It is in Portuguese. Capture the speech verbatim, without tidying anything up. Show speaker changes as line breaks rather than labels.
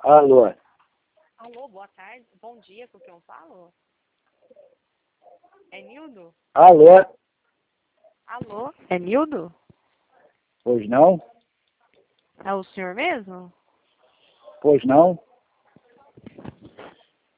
Alô?
Alô, boa tarde. Bom dia, com quem eu falo? É Nildo?
Alô?
Alô? É Nildo?
Pois não?
É o senhor mesmo?
Pois não?